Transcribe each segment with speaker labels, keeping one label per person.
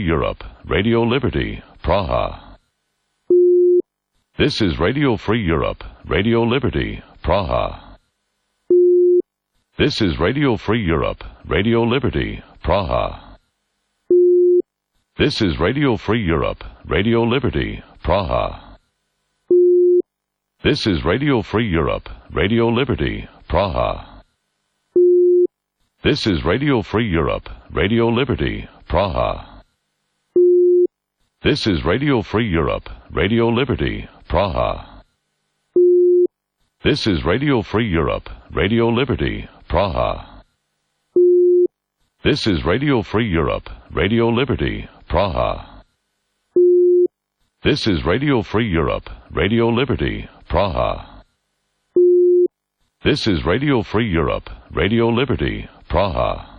Speaker 1: Europe, Radio Liberty, Praha. This is Radio Free Europe, Radio Liberty, Praha. This is Radio Free Europe, Radio Liberty, Praha. This is Radio Free Europe, Radio Liberty, Praha. This is Radio Free Europe, Radio Liberty, Praha. This is Radio Free Europe, Radio Liberty, Praha. This is Radio Free Europe, Radio Liberty, Praha. This is Radio Free Europe, Radio Liberty, Praha. This is Radio Free Europe, Radio Liberty, Praha. This is Radio Free Europe, Radio Liberty, Praha. This is Radio Free Europe, Radio Liberty, Praha.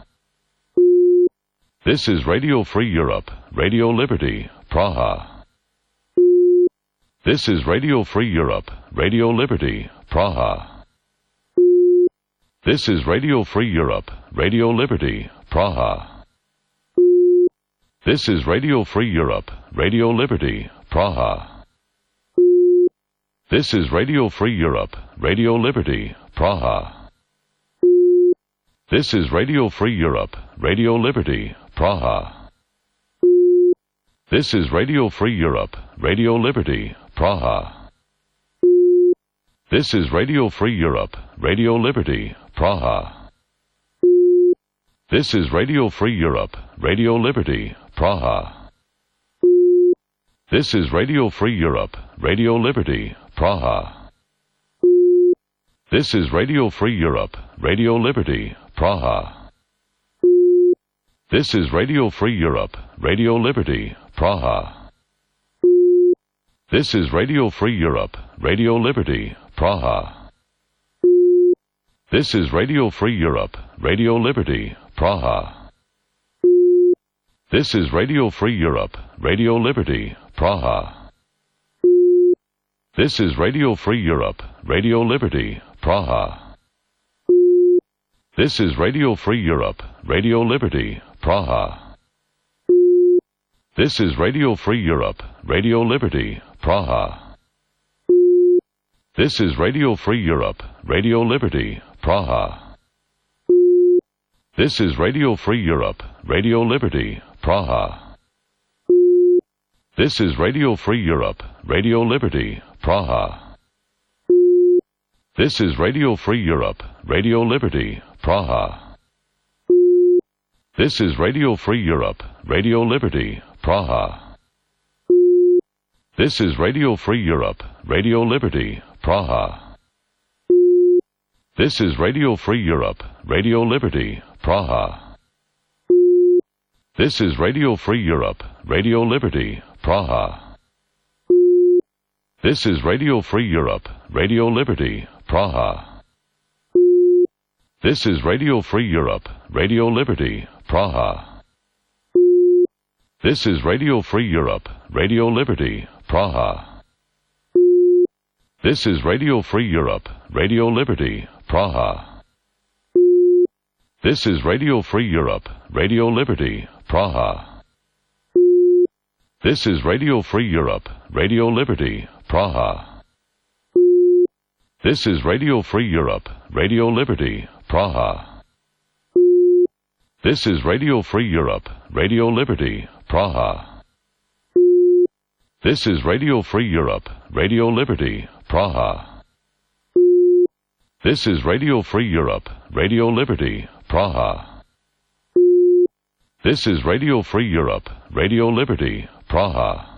Speaker 1: This is Radio Free Europe, Radio Liberty, Praha. This is Radio Free Europe, Radio Liberty, Praha. This is Radio Free Europe, Radio Liberty, Praha. This is Radio Free Europe, Radio Liberty, Praha. This is Radio Free Europe, Radio Liberty, Praha. This is Radio Free Europe, Radio Liberty, Praha. This is Radio Free Europe, Radio Liberty, Praha. This is Radio Free Europe, Radio Liberty, Praha. This is Radio Free Europe, Radio Liberty, Praha. This is Radio Free Europe, Radio Liberty, Praha. This is Radio Free Europe, Radio Liberty, Praha. This is Radio Free Europe, Radio Liberty, Praha. This is Radio Free Europe, Radio Liberty, Praha. This is Radio Free Europe, Radio Liberty, Praha. This is Radio Free Europe, Radio Liberty, Praha. This is Radio Free Europe, Radio Liberty, Praha. This is Radio Free Europe, Radio Liberty, Praha. This is Radio Free Europe, Radio Liberty, Praha. This is Radio Free Europe, Radio Liberty, Praha. This is Radio Free Europe, Radio Liberty, Praha. This is Radio Free Europe, Radio Liberty, Praha. This is Radio Free Europe, Radio Liberty, Praha. This is Radio Free Europe, Radio Liberty, Praha. This is Radio Free Europe, Radio Liberty, Praha. This is Radio Free Europe, Radio Liberty, Praha. This is Radio Free Europe, Radio Liberty, Praha. This is Radio Free Europe, Radio Liberty, Praha. This is Radio Free Europe, Radio Liberty, Praha. This is Radio Free Europe, Radio Liberty, Praha. This is Radio Free Europe, Radio Liberty, Praha. This is Radio Free Europe, Radio Liberty, Praha. This is Radio Free Europe, Radio Liberty, Praha. This is Radio Free Europe, Radio Liberty, Praha. This is Radio Free Europe, Radio Liberty, Praha. This is Radio Free Europe, Radio Liberty, Praha. This is Radio Free Europe, Radio Liberty, Praha. This is Radio Free Europe, Radio Liberty, Praha.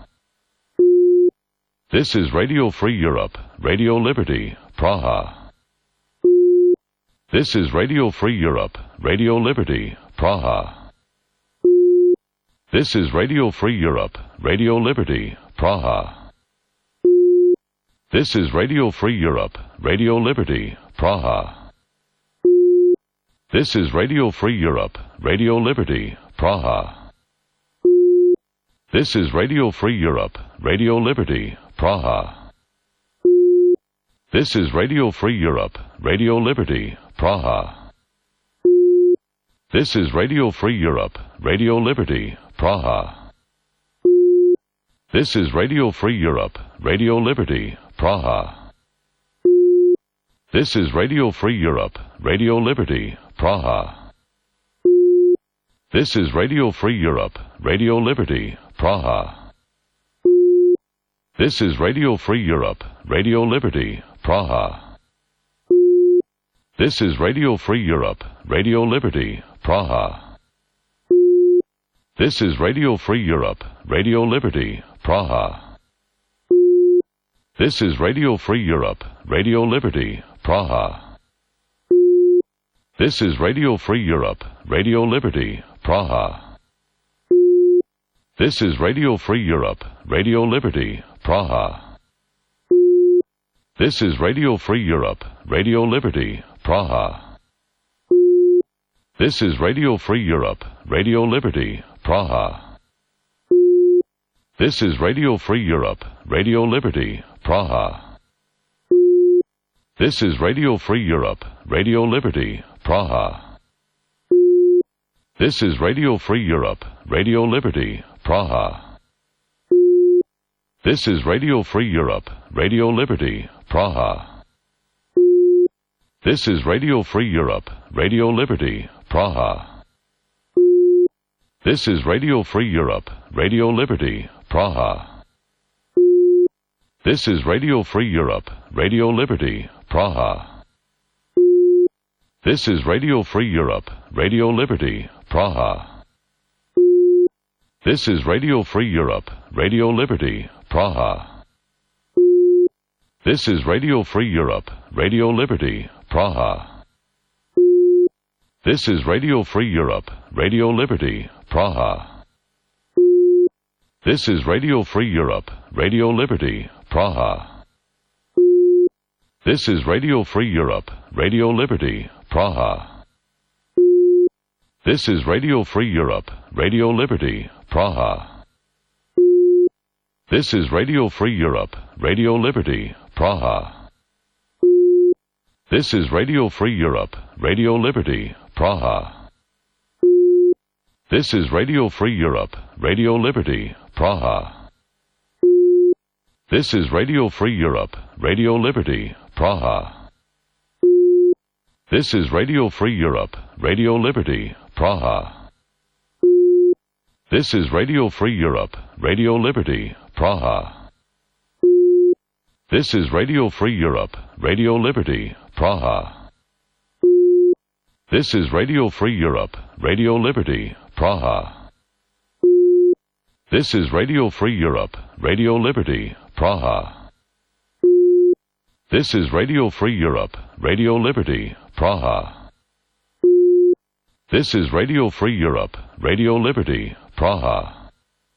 Speaker 1: This is Radio Free Europe, Radio Liberty, Praha. This is Radio Free Europe, Radio Liberty, Praha. This is Radio Free Europe, Radio Liberty, Praha. This is Radio Free Europe, Radio Liberty, Praha. This is Radio Free Europe, Radio Liberty, Praha. This is Radio Free Europe, Radio Liberty, Praha. This is Radio Free Europe, Radio Liberty, Praha. This is Radio Free Europe, Radio Liberty, Praha. This is Radio Free Europe, Radio Liberty, Praha. This is Radio Free Europe, Radio Liberty, Praha. This is Radio Free Europe, Radio Liberty, Praha. This is Radio Free Europe, Radio Liberty, Praha. This is Radio Free Europe, Radio Liberty, Praha. This is Radio Free Europe, Radio Liberty, Praha. This is Radio Free Europe, Radio Liberty, Praha. This is Radio Free Europe, Radio Liberty, Praha. This is Radio Free Europe, Radio Liberty, Praha. This is Radio Free Europe, Radio Liberty, Praha. This is Radio Free Europe, Radio Liberty, Praha. This is Radio Free Europe, Radio Liberty, Praha. This is Radio Free Europe, Radio Liberty, Praha. This is Radio Free Europe, Radio Liberty, Praha. This is Radio Free Europe, Radio Liberty, Praha. This is Radio Free Europe, Radio Liberty, Praha. This is Radio Free Europe, Radio Liberty, Praha. This is Radio Free Europe, Radio Liberty, Praha. This is Radio Free Europe, Radio Liberty, Praha. This is Radio Free Europe, Radio Liberty, Praha. This is Radio Free Europe, Radio Liberty, Praha. This is Radio Free Europe, Radio Liberty, Praha. This is Radio Free Europe, Radio Liberty, Praha. This is Radio Free Europe, Radio Liberty, Praha. This is Radio Free Europe, Radio Liberty, Praha. This is Radio Free Europe, Radio Liberty, Praha. This is Radio Free Europe, Radio Liberty, Praha. This is Radio Free Europe, Radio Liberty, Praha. This is Radio Free Europe, Radio Liberty, Praha. This is Radio Free Europe, Radio Liberty, Praha. This is Radio Free Europe, Radio Liberty, Praha. This is Radio Free Europe, Radio Liberty, Praha. This is Radio Free Europe, Radio Liberty, Praha. This is Radio Free Europe, Radio Liberty, Praha. This is Radio Free Europe, Radio Liberty, Praha. This is Radio Free Europe, Radio Liberty, Praha.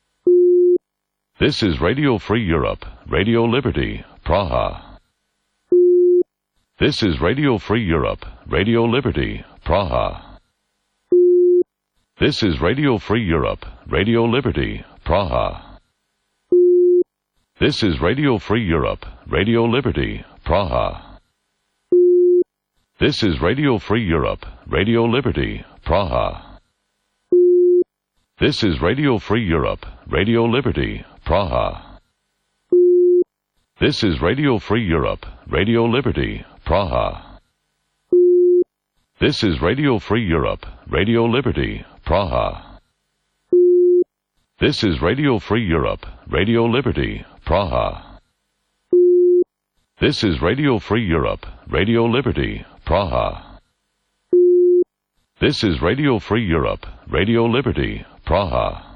Speaker 1: This is Radio Free Europe, Radio Liberty, Praha. This is Radio Free Europe, Radio Liberty, Praha. This is Radio Free Europe, Radio Liberty, Praha. This is Radio Free Europe, Radio Liberty, Praha. This is Radio Free Europe, Radio Liberty, Praha. This is Radio Free Europe, Radio Liberty, Praha. This is Radio Free Europe, Radio Liberty, Praha. This is Radio Free Europe, Radio Liberty, Praha. This is Radio Free Europe, Radio Liberty, Praha. This is Radio Free Europe, Radio Liberty, Praha. This is Radio Free Europe, Radio Liberty, Praha.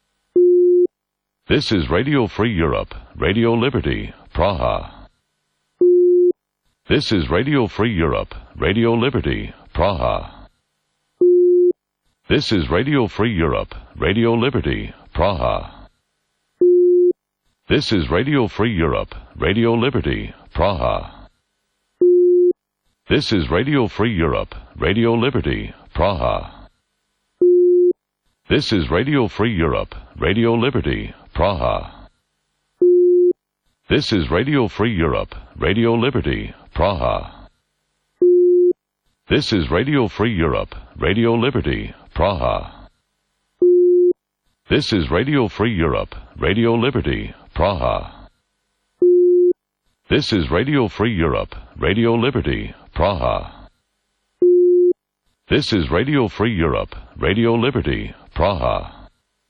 Speaker 1: This is Radio Free Europe, Radio Liberty, Praha. This is Radio Free Europe, Radio Liberty, Praha. This is Radio Free Europe, Radio Liberty, Praha. This is Radio Free Europe, Radio Liberty, Praha. This is Radio Free Europe, Radio Liberty, Praha. This is Radio Free Europe, Radio Liberty, Praha. This is Radio Free Europe, Radio Liberty, Praha. This is Radio Free Europe, Radio Liberty, Praha. This is Radio Free Europe, Radio Liberty, Praha. This is Radio Free Europe, Radio Liberty, Praha. This is Radio Free Europe, Radio Liberty, Praha.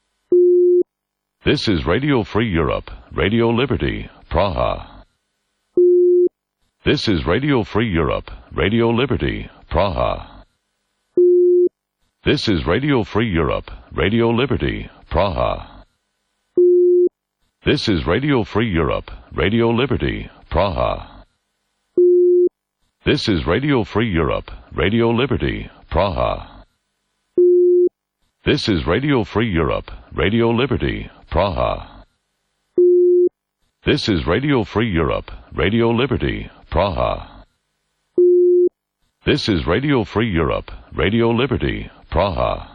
Speaker 1: This is Radio Free Europe, Radio Liberty, Praha. This is Radio Free Europe, Radio Liberty, Praha. This is Radio Free Europe, Radio Liberty, Praha. This is Radio Free Europe, Radio Liberty, Praha. This is Radio Free Europe, Radio Liberty, Praha. This is Radio Free Europe, Radio Liberty, Praha. This is Radio Free Europe, Radio Liberty, Praha. This is Radio Free Europe, Radio Liberty, Praha.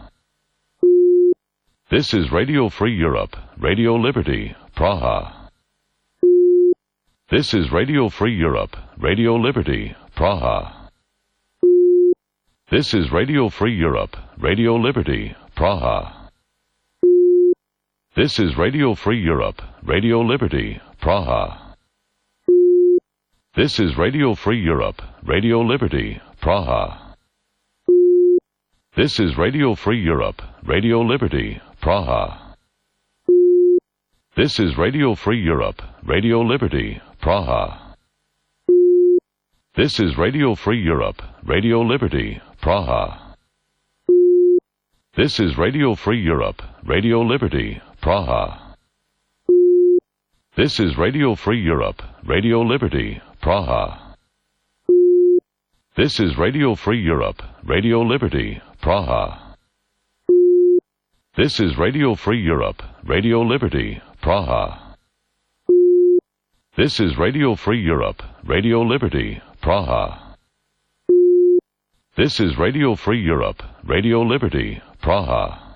Speaker 1: This is Radio Free Europe, Radio Liberty, Praha. This is Radio Free Europe, Radio Liberty, Praha. This is Radio Free Europe, Radio Liberty, Praha. This is Radio Free Europe, Radio Liberty, Praha. This is Radio Free Europe, Radio Liberty, Praha. This is Radio Free Europe, Radio Liberty, Praha. This is Radio Free Europe, Radio Liberty, Praha. This is Radio Free Europe, Radio Liberty, Praha. This is Radio Free Europe, Radio Liberty, Praha. This is Radio Free Europe, Radio Liberty, Praha. This is Radio Free Europe, Radio Liberty, Praha. This is Radio Free Europe, Radio Liberty, Praha. This is Radio Free Europe, Radio Liberty, Praha. This is Radio Free Europe, Radio Liberty, Praha.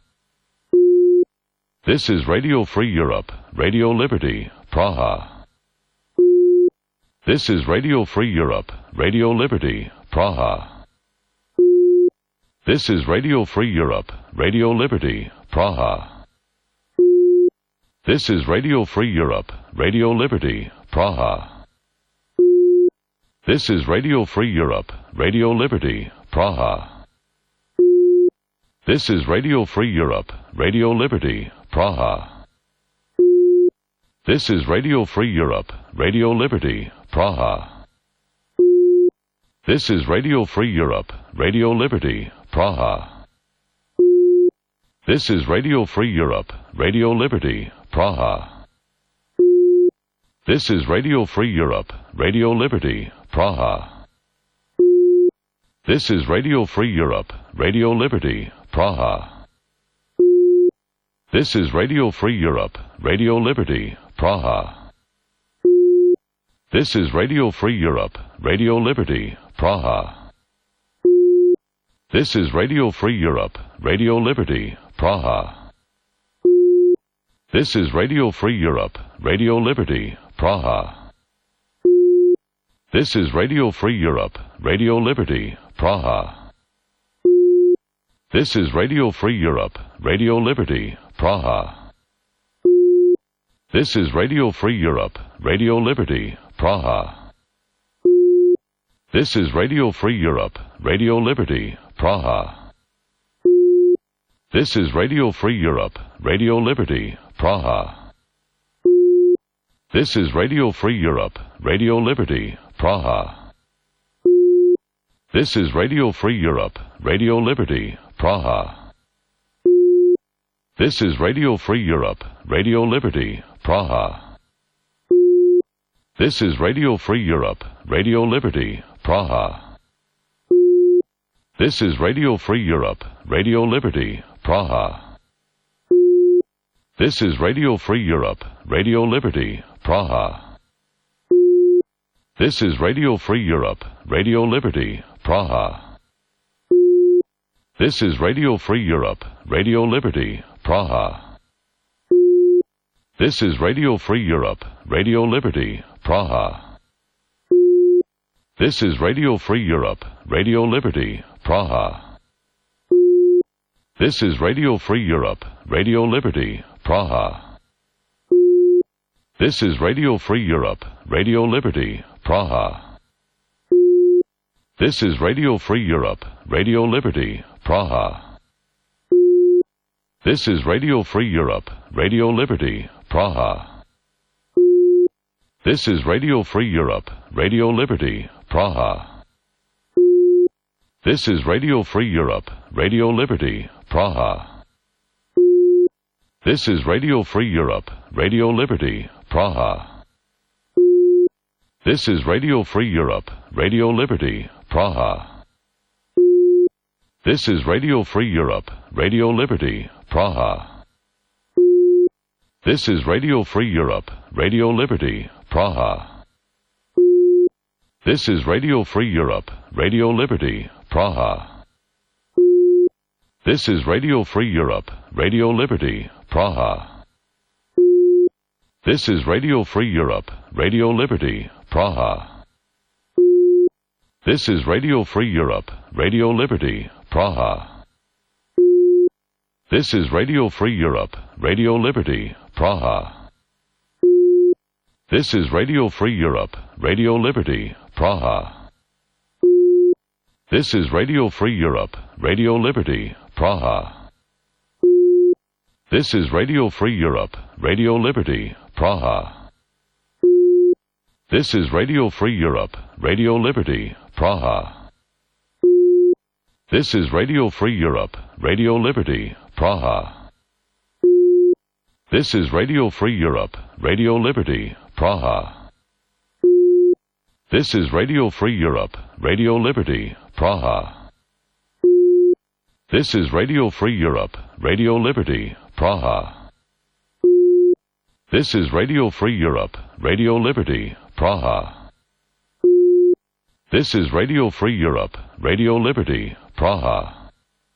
Speaker 1: This is Radio Free Europe, Radio Liberty, Praha. This is Radio Free Europe, Radio Liberty, Praha. This is Radio Free Europe, Radio Liberty, Praha. This is Radio Free Europe, Radio Liberty, Praha. This is Radio Free Europe, Radio Liberty, Praha. This is Radio Free Europe, Radio Liberty, Praha. This is Radio Free Europe, Radio Liberty, Praha. This is Radio Free Europe, Radio Liberty, Praha. This is Radio Free Europe, Radio Liberty, Praha. This is Radio Free Europe, Radio Liberty, Praha. This is Radio Free Europe, Radio Liberty, Praha. This is Radio Free Europe, Radio Liberty, Praha. This is Radio Free Europe, Radio Liberty, Praha. This is Radio Free Europe, Radio Liberty, Praha. This is Radio Free Europe, Radio Liberty, Praha. This is Radio Free Europe, Radio Liberty, Praha. This is Radio Free Europe, Radio Liberty, Praha. This is Radio Free Europe, Radio Liberty, Praha. This is Radio Free Europe, Radio Liberty, Praha. This is Radio Free Europe, Radio Liberty, Praha. This is Radio Free Europe, Radio Liberty, Praha. This is Radio Free Europe, Radio Liberty, Praha. This is Radio Free Europe, Radio Liberty, Praha. This is Radio Free Europe, Radio Liberty, Praha. This is Radio Free Europe, Radio Liberty, Praha. This is Radio Free Europe, Radio Liberty, Praha. This is Radio Free Europe, Radio Liberty, Praha. This is Radio Free Europe, Radio Liberty, Praha. This is Radio Free Europe, Radio Liberty, Praha. This is Radio Free Europe, Radio Liberty, Praha. This is Radio Free Europe, Radio Liberty, Praha. This is Radio Free Europe, Radio Liberty, Praha. This is Radio Free Europe, Radio Liberty, Praha. This is Radio Free Europe, Radio Liberty, Praha. This is Radio Free Europe, Radio Liberty, Praha. This is Radio Free Europe, Radio Liberty, Praha. This is Radio Free Europe, Radio Liberty, Praha. This is Radio Free Europe, Radio Liberty, Praha. This is Radio Free Europe, Radio Liberty, Praha. This is Radio Free Europe, Radio Liberty, Praha. This is Radio Free Europe, Radio Liberty, Praha. This is Radio Free Europe, Radio Liberty, Praha. This is Radio Free Europe, Radio Liberty, Praha. This is Radio Free Europe, Radio Liberty, Praha. This is Radio Free Europe, Radio Liberty, Praha. This is Radio Free Europe, Radio Liberty, Praha. This is Radio Free Europe, Radio Liberty, Praha. This is Radio Free Europe, Radio Liberty, Praha. This is Radio Free Europe, Radio Liberty, Praha. This is Radio Free Europe, Radio Liberty, Praha. This is Radio Free Europe, Radio Liberty, Praha. This is Radio Free Europe, Radio Liberty, Praha. This is Radio Free Europe, Radio Liberty, Praha. This is Radio Free Europe, Radio Liberty, Praha. This is Radio Free Europe, Radio Liberty, Praha.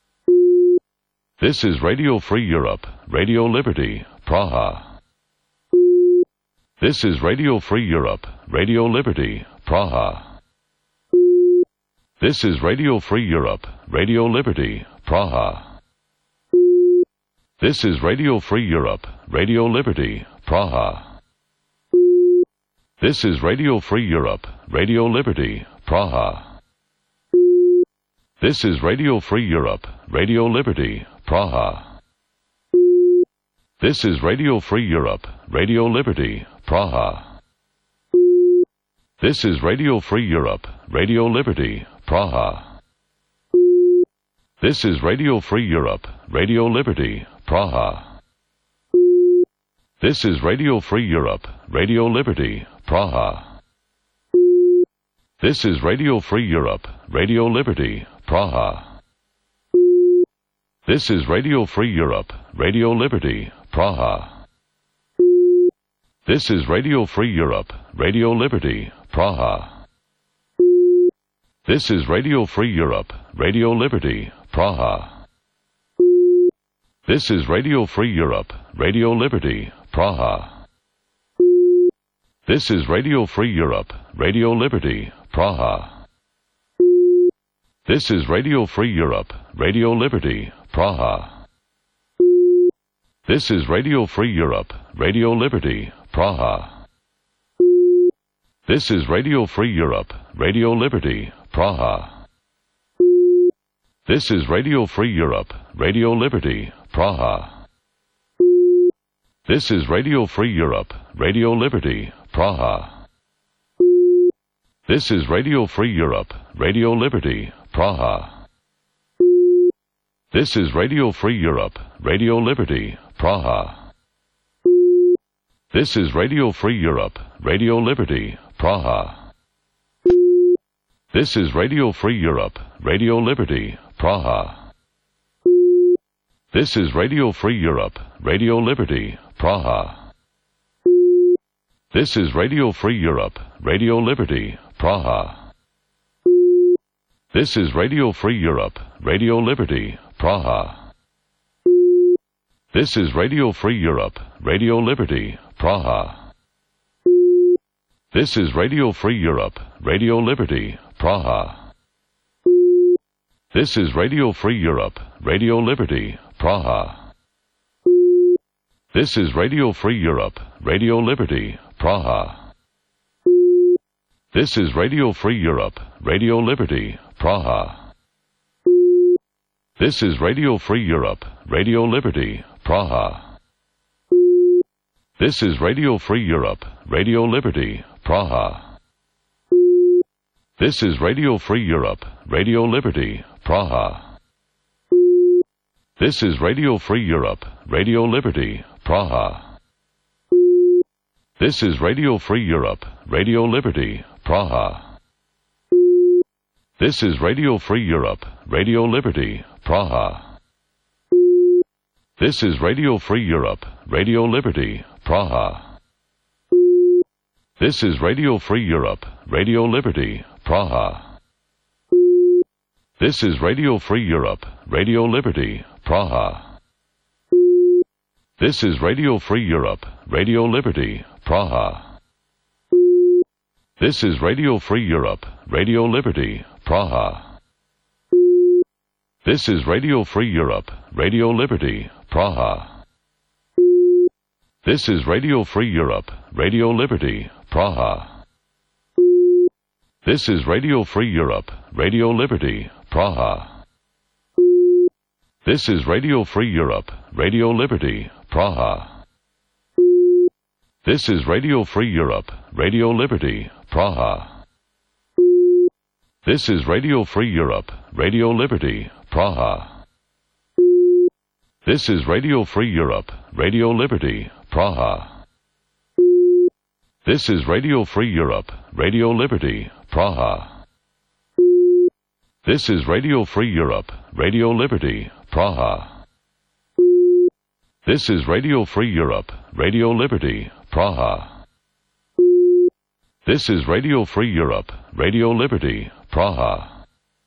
Speaker 1: This is Radio Free Europe, Radio Liberty, Praha. This is Radio Free Europe, Radio Liberty, Praha. This is Radio Free Europe, Radio Liberty, Praha. This is Radio Free Europe, Radio Liberty, Praha. This is Radio Free Europe, Radio Liberty, Praha. This is Radio Free Europe, Radio Liberty, Praha. This is Radio Free Europe, Radio Liberty, Praha. This is Radio Free Europe, Radio Liberty, Praha. This is Radio Free Europe, Radio Liberty, Praha. This is Radio Free Europe, Radio Liberty, Praha. This is Radio Free Europe, Radio Liberty, Praha. This is Radio Free Europe, Radio Liberty, Praha. This is Radio Free Europe, Radio Liberty, Praha. This is Radio Free Europe, Radio Liberty, Praha. This is Radio Free Europe, Radio Liberty, Praha. This is Radio Free Europe, Radio Liberty, Praha. This is Radio Free Europe, Radio Liberty, Praha. This is Radio Free Europe, Radio Liberty, Praha. This is Radio Free Europe, Radio Liberty, Praha. This is Radio Free Europe, Radio Liberty, Praha. This is Radio Free Europe, Radio Liberty, Praha. This is Radio Free Europe, Radio Liberty, Praha. This is Radio Free Europe, Radio Liberty, Praha. This is Radio Free Europe, Radio Liberty, Praha. This is Radio Free Europe, Radio Liberty, Praha. This is Radio Free Europe, Radio Liberty, Praha. This is Radio Free Europe, Radio Liberty, Praha. This is Radio Free Europe, Radio Liberty, Praha. This is Radio Free Europe, Radio Liberty, Praha. This is Radio Free Europe, Radio Liberty, Praha. This is Radio Free Europe, Radio Liberty, Praha. This is Radio Free Europe, Radio Liberty, Praha. This is Radio Free Europe, Radio Liberty, Praha. This is Radio Free Europe, Radio Liberty, Praha. This is Radio Free Europe, Radio Liberty, Praha. This is Radio Free Europe, Radio Liberty, Praha. This is Radio Free Europe, Radio Liberty, Praha. This is Radio Free Europe, Radio Liberty, Praha. This is Radio Free Europe, Radio Liberty, Praha. This is Radio Free Europe, Radio Liberty, Praha. This is Radio Free Europe, Radio Liberty, Praha. This is Radio Free Europe, Radio Liberty, Praha. This is Radio Free Europe, Radio Liberty, Praha. This is Radio Free Europe, Radio Liberty, Praha. This is Radio Free Europe, Radio Liberty, Praha. This is Radio Free Europe, Radio Liberty, Praha. This is Radio Free Europe, Radio Liberty, Praha. This is Radio Free Europe, Radio Liberty, Praha. This is Radio Free Europe, Radio Liberty, Praha. This is Radio Free Europe, Radio Liberty, Praha. This is Radio Free Europe, Radio Liberty, Praha. This is Radio Free Europe, Radio Liberty, Praha. This is Radio Free Europe, Radio Liberty, Praha. This is Radio Free Europe, Radio Liberty, Praha. This is Radio Free Europe, Radio Liberty, Praha.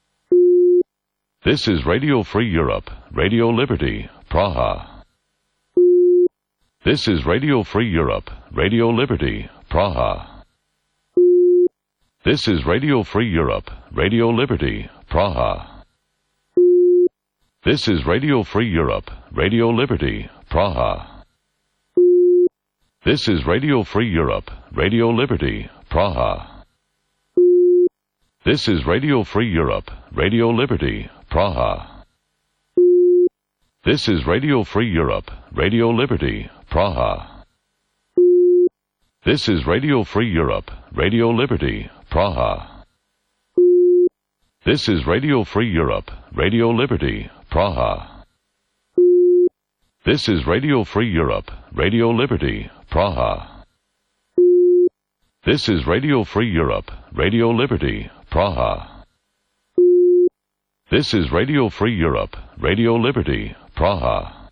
Speaker 1: This is Radio Free Europe, Radio Liberty, Praha. This is Radio Free Europe, Radio Liberty, Praha. This is Radio Free Europe, Radio Liberty, Praha. This is Radio Free Europe, Radio Liberty, Praha. This is Radio Free Europe, Radio Liberty, Praha. This is Radio Free Europe, Radio Liberty, Praha. This is Radio Free Europe, Radio Liberty, Praha. This is Radio Free Europe, Radio Liberty, Praha. This is Radio Free Europe, Radio Liberty, Praha. This is Radio Free Europe, Radio Liberty, Praha. This is Radio Free Europe, Radio Liberty, Praha. This is Radio Free Europe, Radio Liberty, Praha.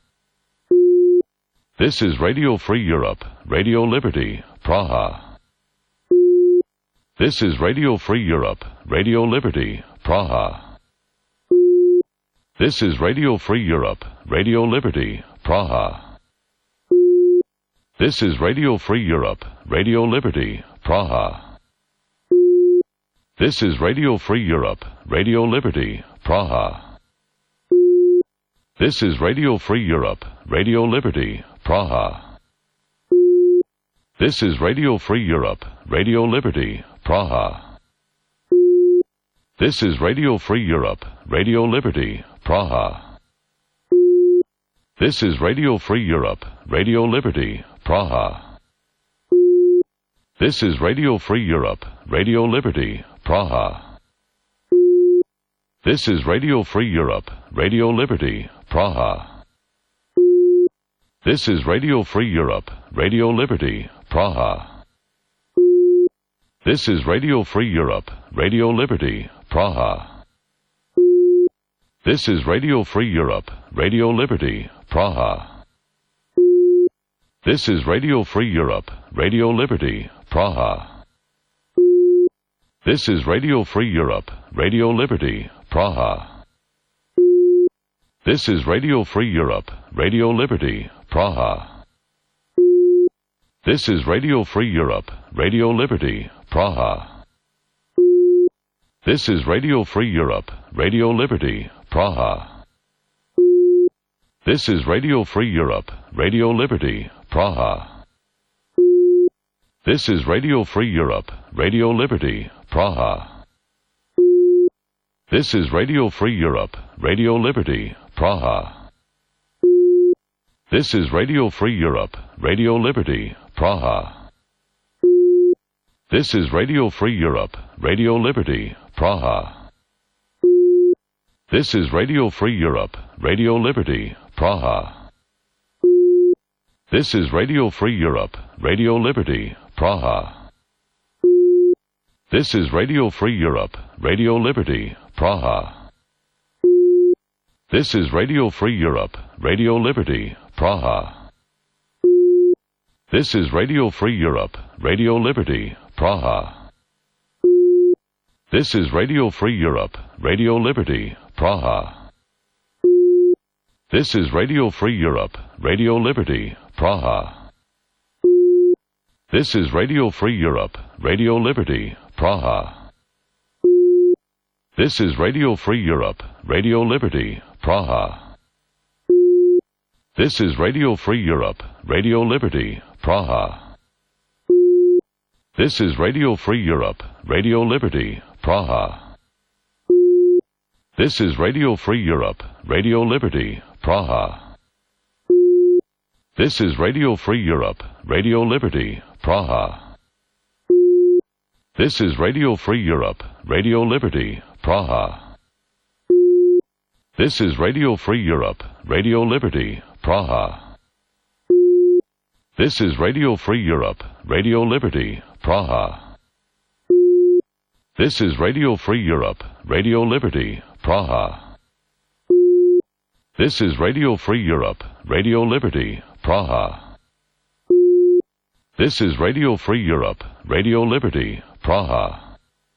Speaker 1: This is Radio Free Europe, Radio Liberty, Praha. This is Radio Free Europe, Radio Liberty, Praha. This is Radio Free Europe, Radio Liberty, Praha. This is Radio Free Europe, Radio Liberty, Praha. This is Radio Free Europe, Radio Liberty, Praha. This is Radio Free Europe, Radio Liberty, Praha. This is Radio Free Europe, Radio Liberty, Praha. This is Radio Free Europe, Radio Liberty, Praha. This is Radio Free Europe, Radio Liberty, Praha. This is Radio Free Europe, Radio Liberty, Praha. This is Radio Free Europe, Radio Liberty, Praha. This is Radio Free Europe, Radio Liberty, Praha. This is Radio Free Europe, Radio Liberty, Praha. This is Radio Free Europe, Radio Liberty, Praha. This is Radio Free Europe, Radio Liberty, Praha. This is Radio Free Europe, Radio Liberty, Praha. This is Radio Free Europe, Radio Liberty, Praha. This is Radio Free Europe, Radio Liberty, Praha. This is Radio Free Europe, Radio Liberty, Praha. This is Radio Free Europe, Radio Liberty, Praha. This is Radio Free Europe, Radio Liberty, Praha. This is Radio Free Europe, Radio Liberty, Praha. This is Radio Free Europe, Radio Liberty, Praha. This is Radio Free Europe, Radio Liberty, Praha. This is Radio Free Europe, Radio Liberty, Praha. This is Radio Free Europe, Radio Liberty, Praha. This is Radio Free Europe, Radio Liberty, Praha. This is Radio Free Europe, Radio Liberty, Praha. This is Radio Free Europe, Radio Liberty, Praha. This is Radio Free Europe, Radio Liberty, Praha. This is Radio Free Europe, Radio Liberty, Praha. This is Radio Free Europe, Radio Liberty, Praha. This is Radio Free Europe, Radio Liberty, Praha. This is Radio Free Europe, Radio Liberty, Praha. This is Radio Free Europe, Radio Liberty, Praha. This is Radio Free Europe, Radio Liberty, Praha. This is Radio Free Europe, Radio Liberty, Praha. This is Radio Free Europe, Radio Liberty, Praha. This is Radio Free Europe, Radio Liberty, Praha. This is Radio Free Europe, Radio Liberty, Praha. This is Radio Free Europe, Radio Liberty, Praha. This is Radio Free Europe, Radio Liberty, Praha. This is Radio Free Europe, Radio Liberty, Praha.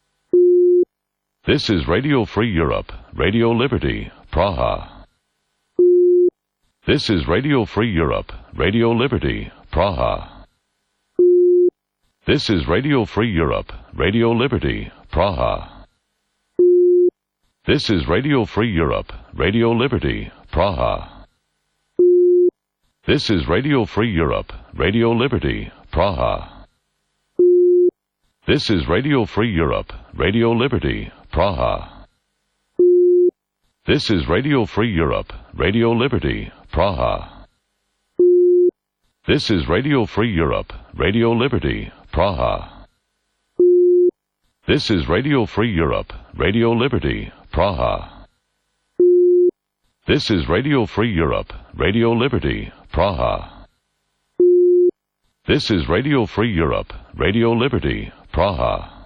Speaker 1: This is Radio Free Europe, Radio Liberty, Praha. This is Radio Free Europe, Radio Liberty, Praha. This is Radio Free Europe, Radio Liberty, Praha. This is Radio Free Europe, Radio Liberty, Praha. This is Radio Free Europe, Radio Liberty, Praha. This is Radio Free Europe, Radio Liberty, Praha. This is Radio Free Europe, Radio Liberty, Praha. This is Radio Free Europe, Radio Liberty, Praha. This is Radio Free Europe, Radio Liberty, Praha. This is Radio Free Europe, Radio Liberty, Praha. This is Radio Free Europe, Radio Liberty, Praha.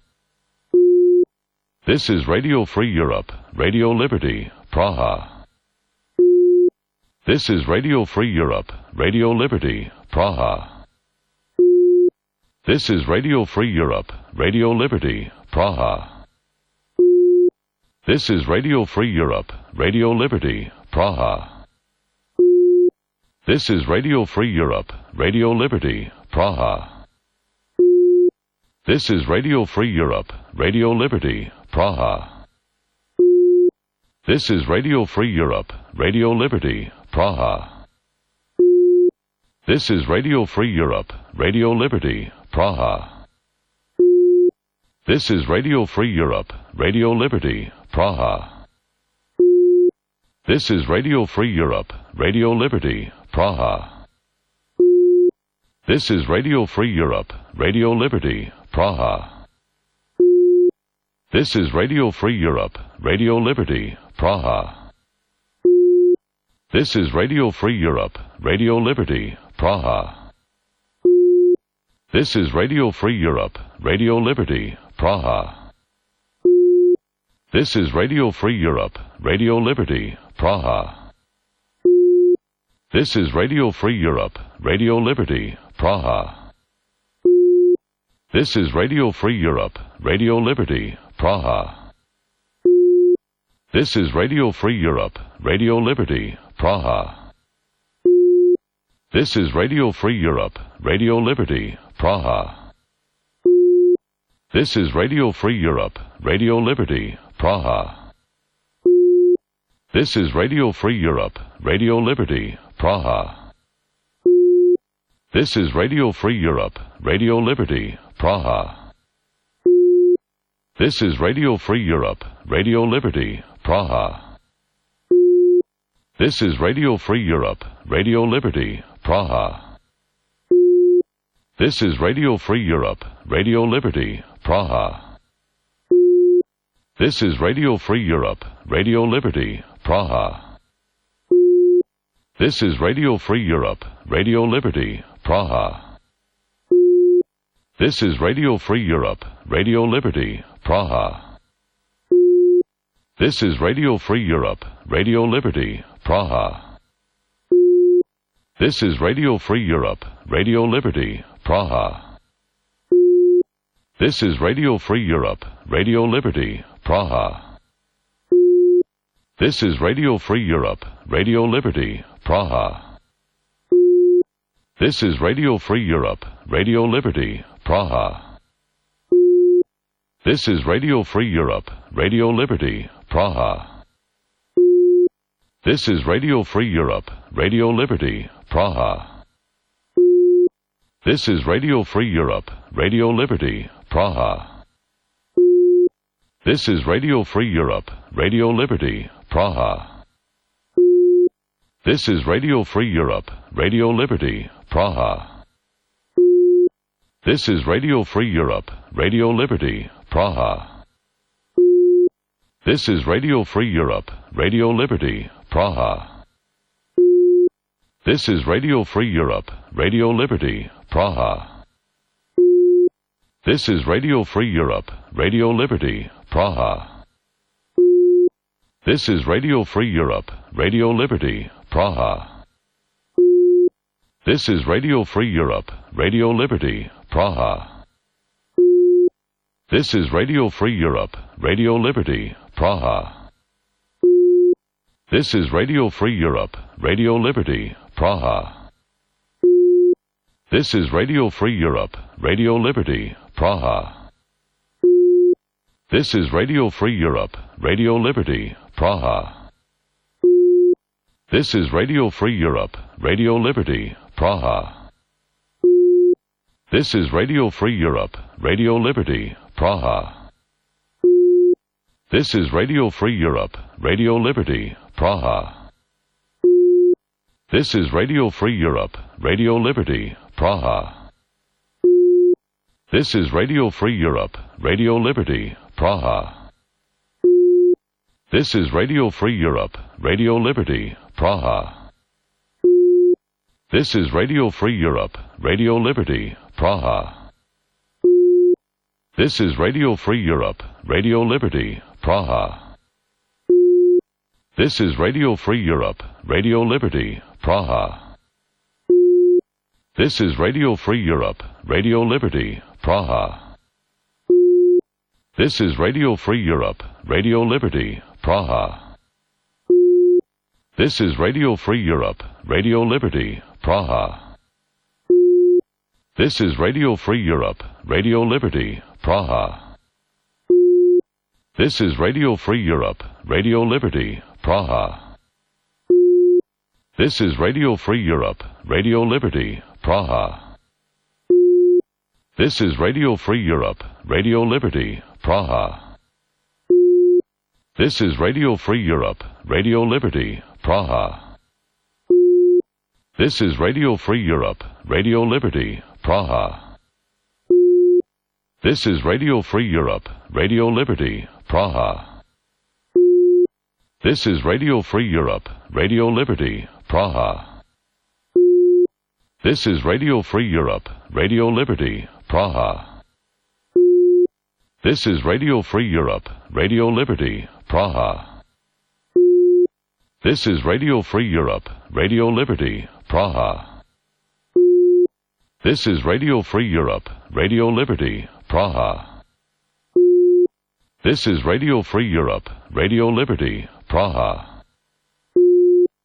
Speaker 1: This is Radio Free Europe, Radio Liberty, Praha. This is Radio Free Europe, Radio Liberty, Praha. This is Radio Free Europe, Radio Liberty, Praha. This is Radio Free Europe, Radio Liberty, Praha. This is Radio Free Europe, Radio Liberty, Praha. This is Radio Free Europe, Radio Liberty, Praha. This is Radio Free Europe, Radio Liberty, Praha. This is Radio Free Europe, Radio Liberty, Praha. This is Radio Free Europe, Radio Liberty, Praha. This is Radio Free Europe, Radio Liberty, Praha. This is Radio Free Europe, Radio Liberty, Praha. This is Radio Free Europe, Radio Liberty, Praha. This is Radio Free Europe, Radio Liberty, Praha. This is Radio Free Europe, Radio Liberty, Praha. This is Radio Free Europe, Radio Liberty, Praha. This is Radio Free Europe, Radio Liberty, Praha. This is Radio Free Europe, Radio Liberty, Praha. This is Radio Free Europe, Radio Liberty, Praha. This is Radio Free Europe, Radio Liberty, Praha. This is Radio Free Europe, Radio Liberty, Praha. This is Radio Free Europe, Radio Liberty, Praha. This is Radio Free Europe, Radio Liberty, Praha. This is Radio Free Europe, Radio Liberty, Praha. This is Radio Free Europe, Radio Liberty, Praha. This is Radio Free Europe, Radio Liberty, Praha. This is Radio Free Europe, Radio Liberty, Praha. This is Radio Free Europe, Radio Liberty, Praha. This is Radio Free Europe, Radio Liberty, Praha. This is Radio Free Europe, Radio Liberty, Praha. This is Radio Free Europe, Radio Liberty, Praha. This is Radio Free Europe, Radio Liberty, Praha. This is Radio Free Europe, Radio Liberty, Praha. This is Radio Free Europe, Radio Liberty, Praha. This is Radio Free Europe, Radio Liberty, Praha. This is Radio Free Europe, Radio Liberty, Praha. This is Radio Free Europe, Radio Liberty, Praha. This is Radio Free Europe, Radio Liberty, Praha. This is Radio Free Europe, Radio Liberty, Praha. This is Radio Free Europe, Radio Liberty, Praha. This is Radio Free Europe, Radio Liberty, Praha. This is Radio Free Europe, Radio Liberty, Praha. This is Radio Free Europe, Radio Liberty, Praha. This is Radio Free Europe, Radio Liberty, Praha. This is Radio Free Europe, Radio Liberty, Praha. This is Radio Free Europe, Radio Liberty, Praha. This is Radio Free Europe, Radio Liberty, Praha. This is Radio Free Europe, Radio Liberty, Praha. This is Radio Free Europe, Radio Liberty, Praha. This is Radio Free Europe, Radio Liberty, Praha. This is Radio Free Europe, Radio Liberty, Praha. This is Radio Free Europe, Radio Liberty, Praha. This is Radio Free Europe, Radio Liberty, Praha. This is Radio Free Europe, Radio Liberty, Praha. This is Radio Free Europe, Radio Liberty, Praha. This is Radio Free Europe, Radio Liberty, Praha. This is Radio Free Europe, Radio Liberty, Praha. This is Radio Free Europe, Radio Liberty, Praha. This is Radio Free Europe, Radio Liberty, Praha. This is Radio Free Europe, Radio Liberty, Praha. This is Radio Free Europe, Radio Liberty, Praha. This is Radio Free Europe, Radio Liberty, Praha. This is Radio Free Europe, Radio Liberty, Praha. This is Radio Free Europe, Radio Liberty, Praha. This is Radio Free Europe, Radio Liberty, Praha. This is Radio Free Europe, Radio Liberty, Praha. This is Radio Free Europe, Radio Liberty, Praha. This is Radio Free Europe, Radio Liberty, Praha. This is Radio Free Europe, Radio Liberty, Praha. This is Radio Free Europe, Radio Liberty, Praha. This is Radio Free Europe, Radio Liberty, Praha. This is Radio Free Europe, Radio Liberty, Praha. This is Radio Free Europe, Radio Liberty, Praha. This is Radio Free Europe, Radio Liberty, Praha.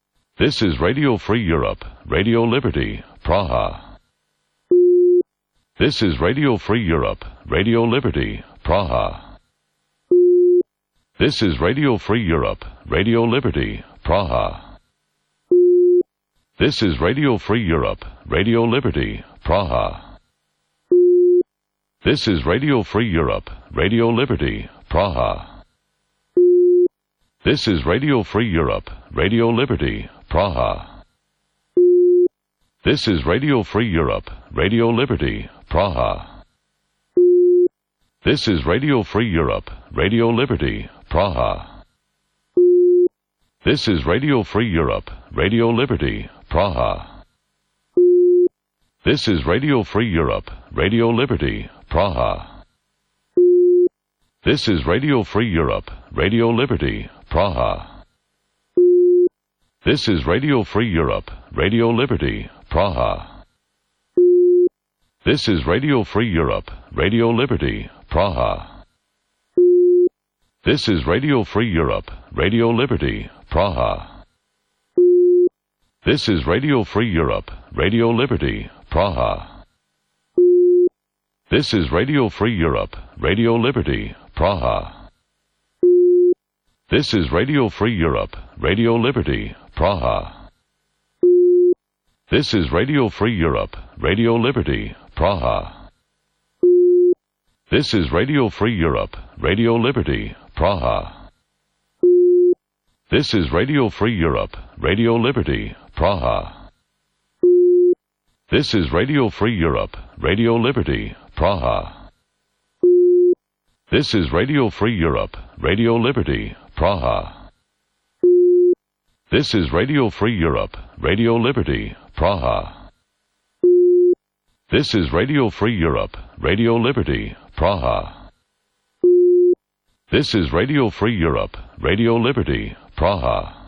Speaker 1: This is Radio Free Europe, Radio Liberty, Praha. This is Radio Free Europe, Radio Liberty, Praha. This is Radio Free Europe, Radio Liberty, Praha. This is Radio Free Europe, Radio Liberty, Praha. This is Radio Free Europe, Radio Liberty, Praha. This is Radio Free Europe, Radio Liberty, Praha. This is Radio Free Europe, Radio Liberty, Praha. This is Radio Free Europe, Radio Liberty, Praha. This is Radio Free Europe, Radio Liberty, Praha. This is Radio Free Europe, Radio Liberty, Praha. This is Radio Free Europe, Radio Liberty, Praha. This is Radio Free Europe, Radio Liberty, Praha. This is Radio Free Europe, Radio Liberty, Praha. This is Radio Free Europe, Radio Liberty, Praha. This is Radio Free Europe, Radio Liberty, Praha. This is Radio Free Europe, Radio Liberty, Praha. This is Radio Free Europe, Radio Liberty, Praha. This is Radio Free Europe, Radio Liberty, Praha. This is Radio Free Europe, Radio Liberty, Praha. This is Radio Free Europe, Radio Liberty, Praha. This is Radio Free Europe, Radio Liberty, Praha. This is Radio Free Europe, Radio Liberty, Praha. This is Radio Free Europe, Radio Liberty, Praha. This is Radio Free Europe, Radio Liberty, Praha. This is Radio Free Europe, Radio Liberty, Praha.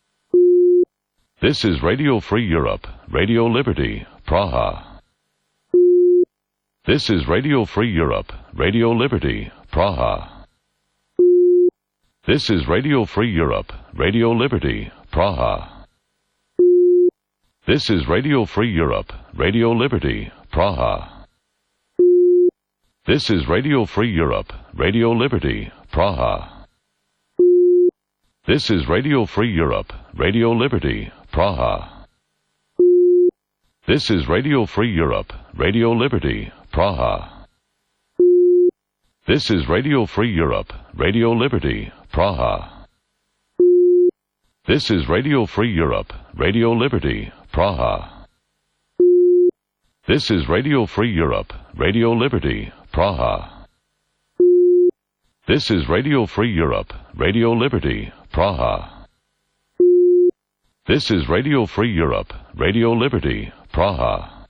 Speaker 1: This is Radio Free Europe, Radio Liberty, Praha. This is Radio Free Europe, Radio Liberty, Praha. This is Radio Free Europe, Radio Liberty, Praha. This is Radio Free Europe, Radio Liberty, Praha. This is Radio Free Europe, Radio Liberty, Praha. This is Radio Free Europe, Radio Liberty, Praha. This is Radio Free Europe, Radio Liberty, Praha. This is Radio Free Europe, Radio Liberty, Praha. This is Radio Free Europe, Radio Liberty, Praha. This is Radio Free Europe, Radio Liberty, Praha. This is Radio Free Europe, Radio Liberty, Praha. This is Radio Free Europe, Radio Liberty, Praha.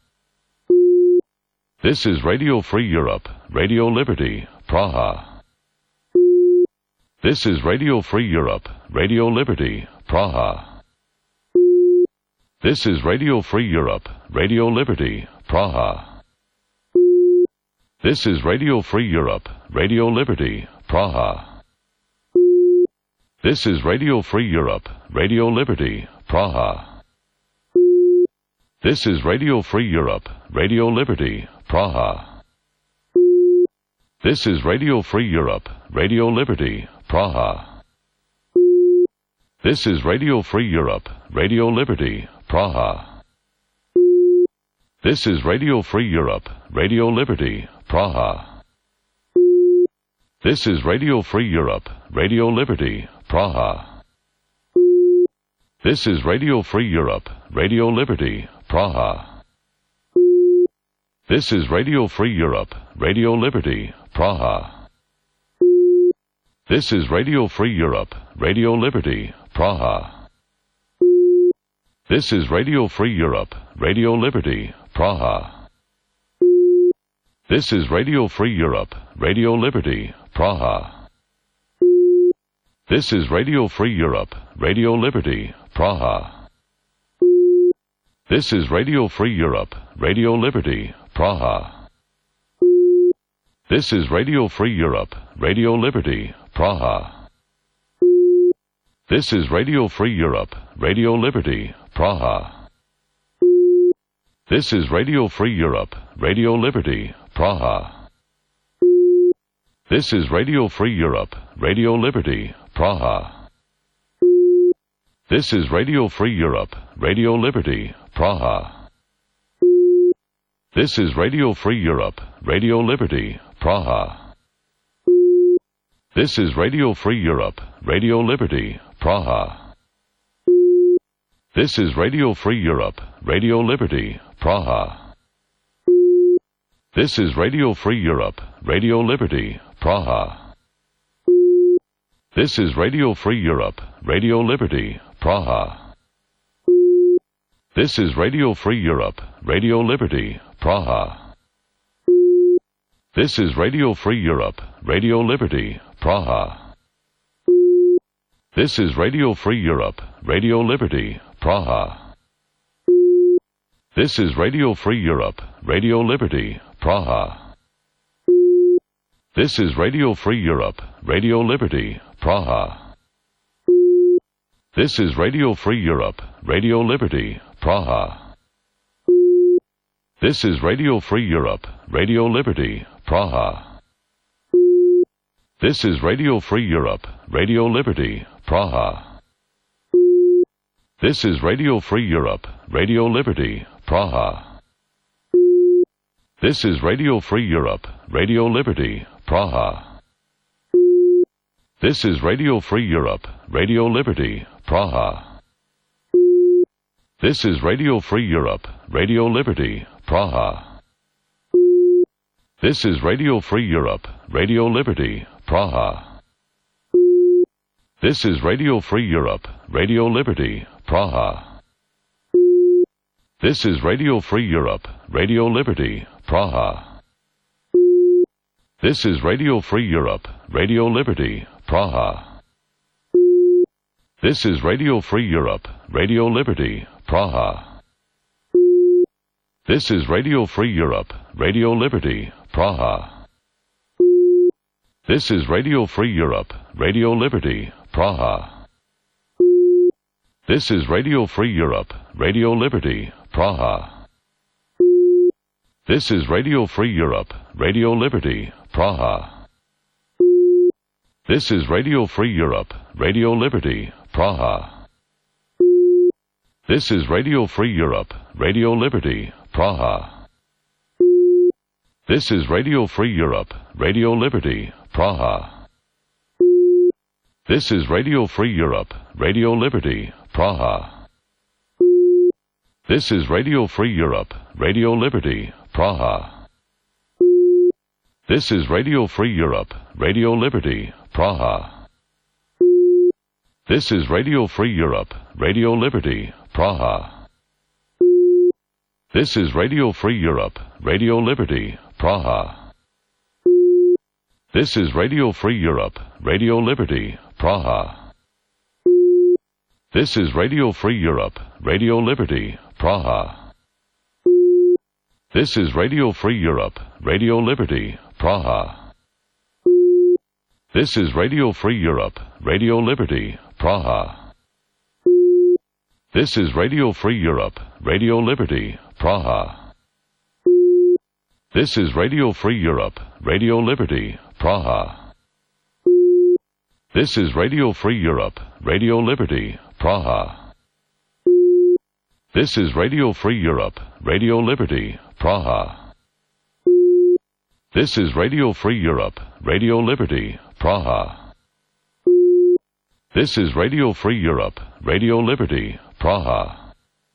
Speaker 1: This is Radio Free Europe, Radio Liberty, Praha. This is Radio Free Europe, Radio Liberty, Praha. This is Radio Free Europe, Radio Liberty, Praha. This is Radio Free Europe, Radio Liberty, Praha. This is Radio Free Europe, Radio Liberty, Praha. This is Radio Free Europe, Radio Liberty, Praha. This is Radio Free Europe, Radio Liberty, Praha. This is Radio Free Europe, Radio Liberty, Praha. This is Radio Free Europe, Radio Liberty, Praha. This is Radio Free Europe, Radio Liberty, Praha. This is Radio Free Europe, Radio Liberty, Praha. This is Radio Free Europe, Radio Liberty, Praha. This is Radio Free Europe, Radio Liberty, Praha. This is Radio Free Europe, Radio Liberty, Praha. This is Radio Free Europe, Radio Liberty, Praha. This is Radio Free Europe, Radio Liberty, Praha. This is Radio Free Europe, Radio Liberty, Praha. This is Radio Free Europe, Radio Liberty, Praha. This is Radio Free Europe, Radio Liberty, Praha. This is Radio Free Europe, Radio Liberty, Praha. This is Radio Free Europe, Radio Liberty, Praha. This is Radio Free Europe, Radio Liberty, Praha. This is Radio Free Europe, Radio Liberty, Praha. This is Radio Free Europe, Radio Liberty, Praha. This is Radio Free Europe, Radio Liberty, Praha. This is Radio Free Europe, Radio Liberty, Praha. This is Radio Free Europe, Radio Liberty, Praha. This is Radio Free Europe, Radio Liberty, Praha. This is Radio Free Europe, Radio Liberty, Praha. This is Radio Free Europe, Radio Liberty, Praha. This is Radio Free Europe, Radio Liberty, Praha. This is Radio Free Europe, Radio Liberty, Praha. This is Radio Free Europe, Radio Liberty, Praha. This is Radio Free Europe, Radio Liberty, Praha. This is Radio Free Europe, Radio Liberty, Praha. This is Radio Free Europe, Radio Liberty, Praha. This is Radio Free Europe, Radio Liberty, Praha. This is Radio Free Europe, Radio Liberty, Praha. This is Radio Free Europe, Radio Liberty, Praha. This is Radio Free Europe, Radio Liberty, Praha. This is Radio Free Europe, Radio Liberty, Praha. This is Radio Free Europe, Radio Liberty, Praha. This is Radio Free Europe, Radio Liberty, Praha. This is Radio Free Europe, Radio Liberty, Praha. This is Radio Free Europe, Radio Liberty, Praha. This is Radio Free Europe, Radio Liberty, Praha. This is Radio Free Europe, Radio Liberty, Praha. This is Radio Free Europe, Radio Liberty, Praha. This is Radio Free Europe, Radio Liberty, Praha. This is Radio Free Europe, Radio Liberty, Praha. This is Radio Free Europe, Radio Liberty, Praha. This is Radio Free Europe, Radio Liberty, Praha. This is Radio Free Europe, Radio Liberty, Praha. This is Radio Free Europe, Radio Liberty, Praha. This is Radio Free Europe, Radio Liberty, Praha. This is Radio Free Europe, Radio Liberty, Praha. This is Radio Free Europe, Radio Liberty, Praha. This is Radio Free Europe, Radio Liberty, Praha. This is Radio Free Europe, Radio Liberty, Praha. This is Radio Free Europe, Radio Liberty, Praha. This is Radio Free Europe, Radio Liberty, Praha. This is Radio Free Europe, Radio Liberty, Praha. This is Radio Free Europe, Radio Liberty, Praha. This is Radio Free Europe, Radio Liberty, Praha. This is Radio Free Europe, Radio Liberty, Praha. This is Radio Free Europe, Radio Liberty, Praha.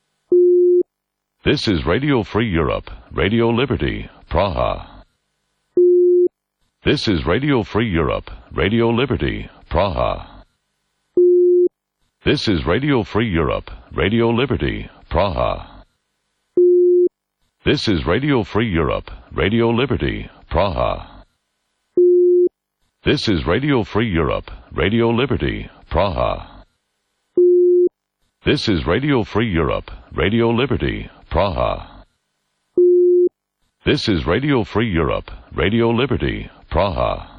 Speaker 1: This is Radio Free Europe, Radio Liberty, Praha. This is Radio Free Europe, Radio Liberty, Praha. This is Radio Free Europe, Radio Liberty, Praha. This is Radio Free Europe, Radio Liberty, Praha. This is Radio Free Europe, Radio Liberty, Praha. This is Radio Free Europe, Radio Liberty, Praha. This is Radio Free Europe, Radio Liberty, Praha.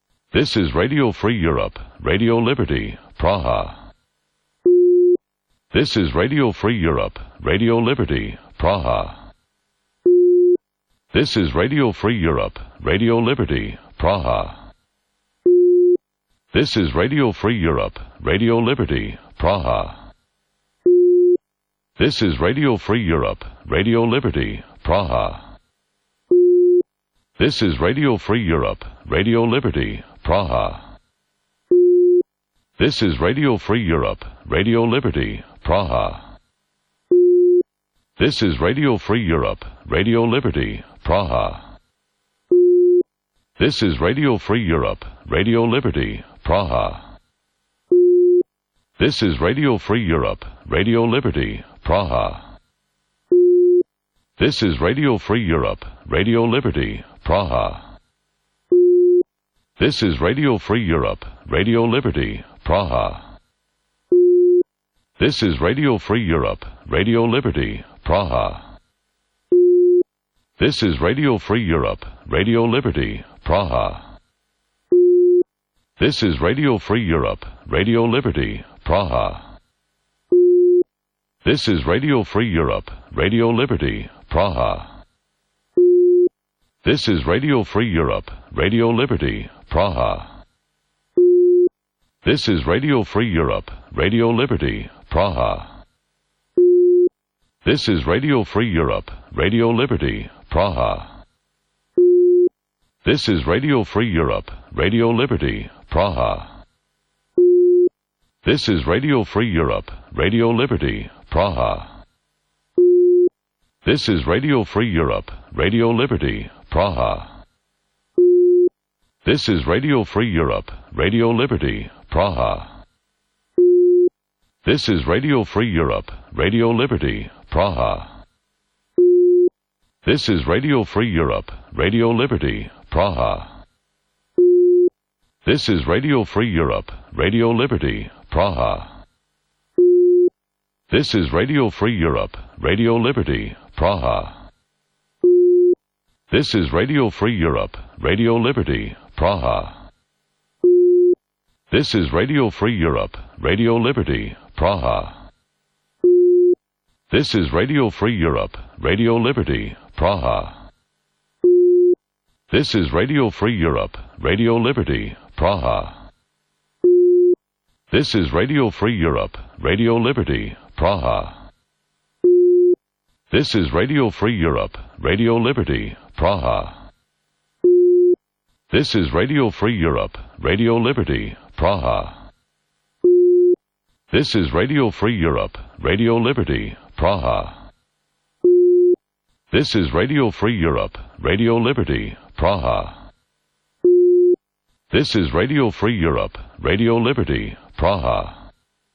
Speaker 1: This is Radio Free Europe, Radio Liberty, Praha. This is Radio Free Europe, Radio Liberty, Praha. This is Radio Free Europe, Radio Liberty, Praha. This is Radio Free Europe, Radio Liberty, Praha. This is Radio Free Europe, Radio Liberty, Praha. This is Radio Free Europe, Radio Liberty, Praha. This is Radio Free Europe, Radio Liberty, Praha. This is Radio Free Europe, Radio Liberty, Praha. This is Radio Free Europe, Radio Liberty, Praha. This is Radio Free Europe, Radio Liberty, Praha. This is Radio Free Europe, Radio Liberty, Praha. This is Radio Free Europe, Radio Liberty, Praha. This is Radio Free Europe, Radio Liberty, Praha. This is Radio Free Europe, Radio Liberty, Praha. This is Radio Free Europe, Radio Liberty, Praha. This is Radio Free Europe, Radio Liberty, Praha. This is Radio Free Europe, Radio Liberty, Praha. This is Radio Free Europe, Radio Liberty, Praha. This is Radio Free Europe, Radio Liberty, Praha. This is Radio Free Europe, Radio Liberty, Praha. This is Radio Free Europe, Radio Liberty, Praha. This is Radio Free Europe, Radio Liberty, Praha. This is Radio Free Europe, Radio Liberty, Praha. This is Radio Free Europe, Radio Liberty, Praha. This is Radio Free Europe, Radio Liberty, Praha. This is Radio Free Europe, Radio Liberty, Praha. This is Radio Free Europe, Radio Liberty, Praha. This is Radio Free Europe, Radio Liberty, Praha. This is Radio Free Europe, Radio Liberty, Praha. This is Radio Free Europe, Radio Liberty, Praha. This is Radio Free Europe, Radio Liberty, Praha. This is Radio Free Europe, Radio Liberty, Praha. This is Radio Free Europe, Radio Liberty, Praha. This is Radio Free Europe, Radio Liberty, Praha. This is Radio Free Europe, Radio Liberty, Praha. This is Radio Free Europe, Radio Liberty, Praha. This is Radio Free Europe, Radio Liberty, Praha.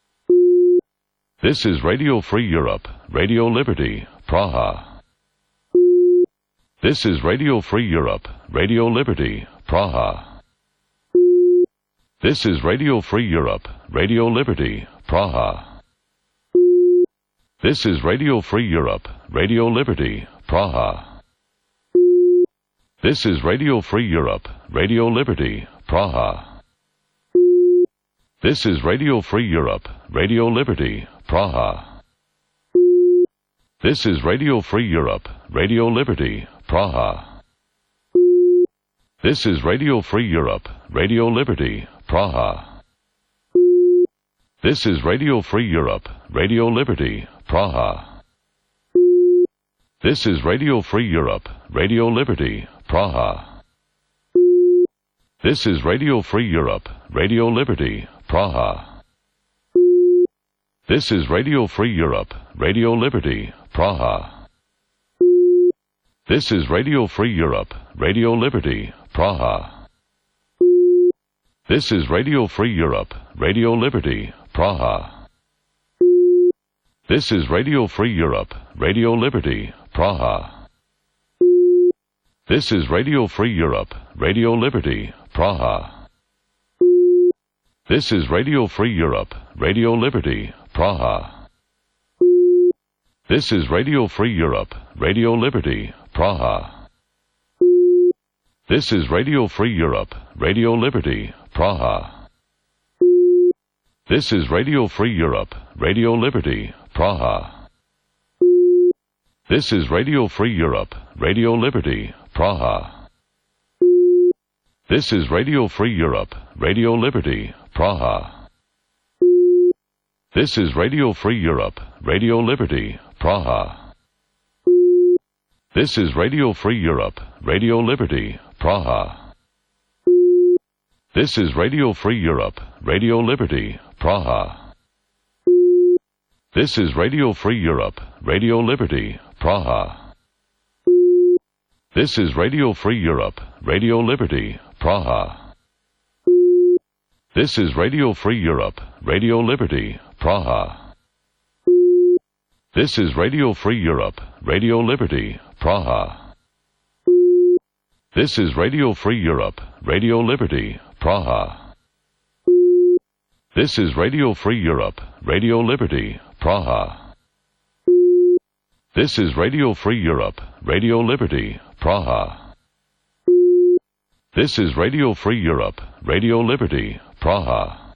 Speaker 1: This is Radio Free Europe, Radio Liberty, Praha. This is Radio Free Europe, Radio Liberty, Praha. This is Radio Free Europe, Radio Liberty, Praha. This is Radio Free Europe, Radio Liberty, Praha. This is Radio Free Europe, Radio Liberty, Praha. This is Radio Free Europe, Radio Liberty, Praha. This is Radio Free Europe, Radio Liberty, Praha. This is Radio Free Europe, Radio Liberty, Praha. This is Radio Free Europe, Radio Liberty, Praha. This is Radio Free Europe, Radio Liberty, Praha. This is Radio Free Europe, Radio Liberty, Praha. This is Radio Free Europe, Radio Liberty, Praha. This is Radio Free Europe, Radio Liberty, Praha. This is Radio Free Europe, Radio Liberty, Praha. This is Radio Free Europe, Radio Liberty, Praha. This is Radio Free Europe, Radio Liberty, Praha. This is Radio Free Europe, Radio Liberty, Praha. This is Radio Free Europe, Radio Liberty, Praha. This is Radio Free Europe, Radio Liberty, Praha. This is Radio Free Europe, Radio Liberty, Praha. This is Radio Free Europe, Radio Liberty, Praha. This is Radio Free Europe, Radio Liberty, Praha. This is Radio Free Europe, Radio Liberty, Praha. This is Radio Free Europe, Radio Liberty, Praha. This is Radio Free Europe, Radio Liberty, Praha. This is Radio Free Europe, Radio Liberty, Praha. This is Radio Free Europe, Radio Liberty, Praha. This is Radio Free Europe, Radio Liberty, Praha. This is Radio Free Europe, Radio Liberty, Praha. This is Radio Free Europe, Radio Liberty, Praha. This is Radio Free Europe, Radio Liberty, Praha. This is Radio Free Europe, Radio Liberty, Praha. This is Radio Free Europe, Radio Liberty, Praha.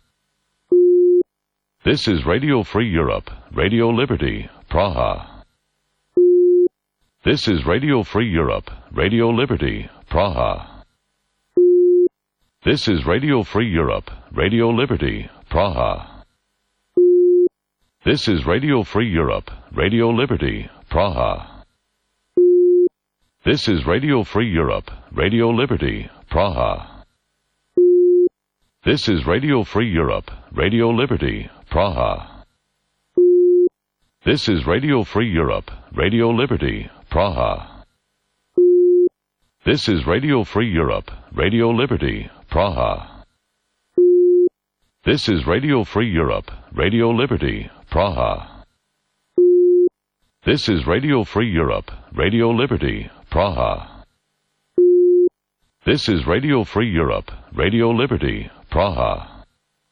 Speaker 1: This is Radio Free Europe, Radio Liberty, Praha. This is Radio Free Europe, Radio Liberty, Praha. This is Radio Free Europe, Radio Liberty, Praha. This is Radio Free Europe, Radio Liberty, Praha. This is Radio Free Europe, Radio Liberty, Praha. This is Radio Free Europe, Radio Liberty, Praha. This is Radio Free Europe, Radio Liberty, Praha. This is Radio Free Europe, Radio Liberty, Praha. This is Radio Free Europe, Radio Liberty, Praha. This is Radio Free Europe, Radio Liberty, Praha. This is Radio Free Europe, Radio Liberty, Praha.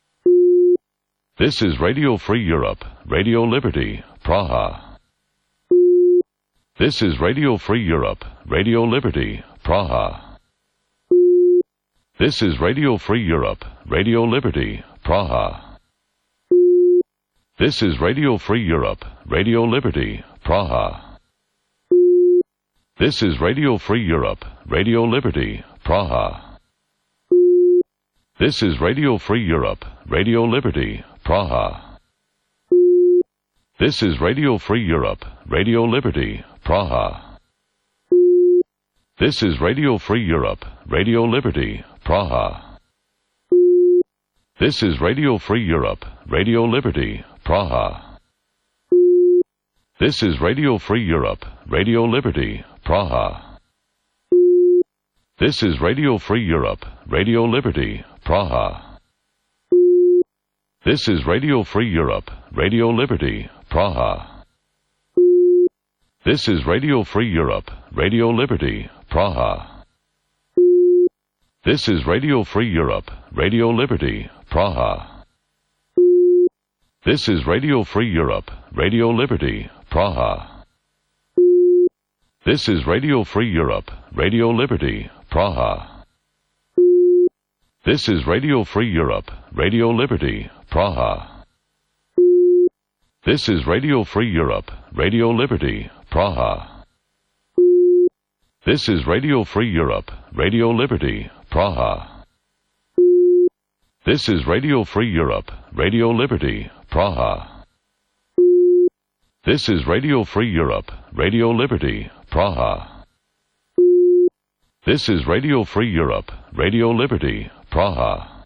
Speaker 1: This is Radio Free Europe, Radio Liberty, Praha. This is Radio Free Europe, Radio Liberty, Praha. This is Radio Free Europe, Radio Liberty, Praha. This is Radio Free Europe, Radio Liberty, Praha. This is Radio Free Europe, Radio Liberty, Praha. This is Radio Free Europe, Radio Liberty, Praha. This is Radio Free Europe, Radio Liberty, Praha. This is Radio Free Europe, Radio Liberty, Praha. This is Radio Free Europe, Radio Liberty, Praha. This is Radio Free Europe, Radio Liberty, Praha. This is Radio Free Europe, Radio Liberty, Praha. This is Radio Free Europe, Radio Liberty, Praha. This is Radio Free Europe, Radio Liberty, Praha. This is Radio Free Europe, Radio Liberty, Praha. This is Radio Free Europe, Radio Liberty, Praha. This is Radio Free Europe, Radio Liberty, Praha. This is Radio Free Europe, Radio Liberty, Praha. This is Radio Free Europe, Radio Liberty, Praha. This is Radio Free Europe, Radio Liberty, Praha. This is Radio Free Europe, Radio Liberty, Praha. This is Radio Free Europe, Radio Liberty, Praha. This is Radio Free Europe, Radio Liberty, Praha.